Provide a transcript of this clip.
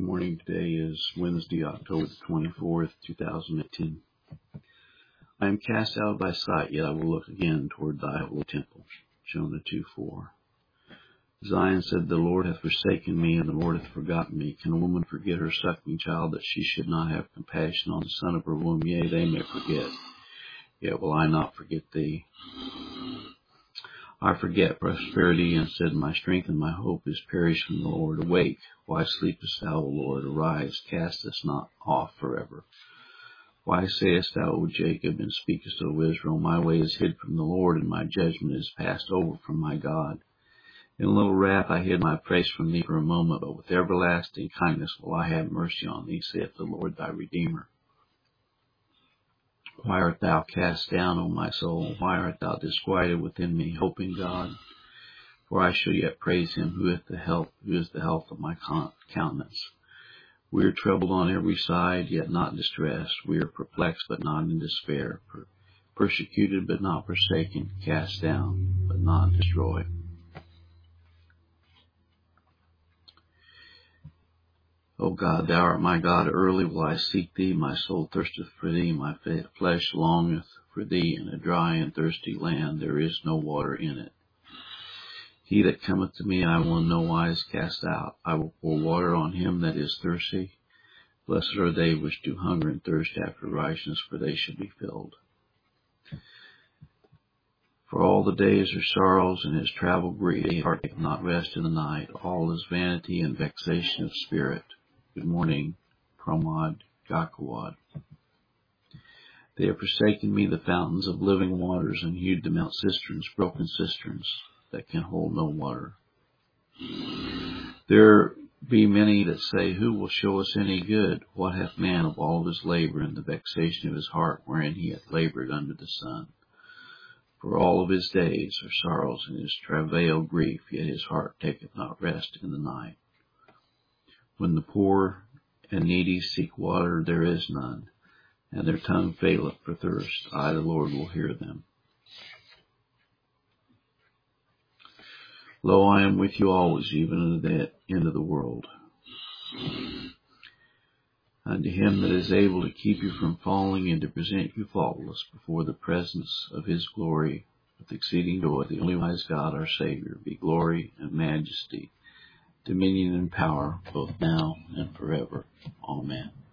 morning. Today is Wednesday, October the 24th, 2018. I am cast out of thy sight, yet I will look again toward thy holy temple. Jonah 2:4. Zion said, the Lord hath forsaken me, and the Lord hath forgotten me. Can a woman forget her suckling child, that she should not have compassion on the son of her womb? Yea, they may forget, yet will I not forget thee. I forget prosperity, and said, my strength and my hope is perished from the Lord. Awake, why sleepest thou, O Lord? Arise, cast us not off forever. Why sayest thou, O Jacob, and speakest, O Israel, my way is hid from the Lord, and my judgment is passed over from my God? In a little wrath I hid my face from thee for a moment, but with everlasting kindness will I have mercy on thee, saith the Lord thy Redeemer. Why art thou cast down, O my soul? Why art thou disquieted within me? Hope in God, for I shall yet praise him, who is the health of my countenance. We are troubled on every side, yet not distressed. We are perplexed, but not in despair. Persecuted, but not forsaken. Cast down, but not destroyed. O God, thou art my God, early will I seek thee. My soul thirsteth for thee, my flesh longeth for thee in a dry and thirsty land. There is no water in it. He that cometh to me I will in no wise cast out. I will pour water on him that is thirsty. Blessed are they which do hunger and thirst after righteousness, for they shall be filled. For all the days are sorrows, and his travel grief. His heart taketh not rest in the night. All is vanity and vexation of spirit. Good morning, Pramod Gaikwad. They have forsaken me, the fountains of living waters, and hewed them out cisterns, broken cisterns that can hold no water. There be many that say, who will show us any good? What hath man of all of his labor and the vexation of his heart, wherein he hath labored under the sun? For all of his days are sorrows, and his travail grief, yet his heart taketh not rest in the night. When the poor and needy seek water, there is none, and their tongue faileth for thirst. I, the Lord, will hear them. Lo, I am with you always, even unto the end of the world. Unto him that is able to keep you from falling, and to present you faultless before the presence of his glory with exceeding joy, the only wise God, our Savior, be glory and majesty, dominion and power, both now and forever. Amen.